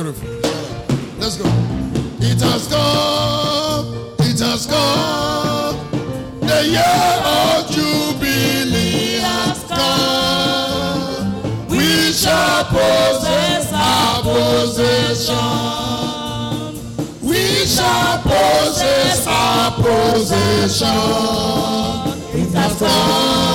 Beautiful. Let's go. It has come. It has come. The year of Jubilee has come. We shall possess our possession. We shall possess our possession. It has come.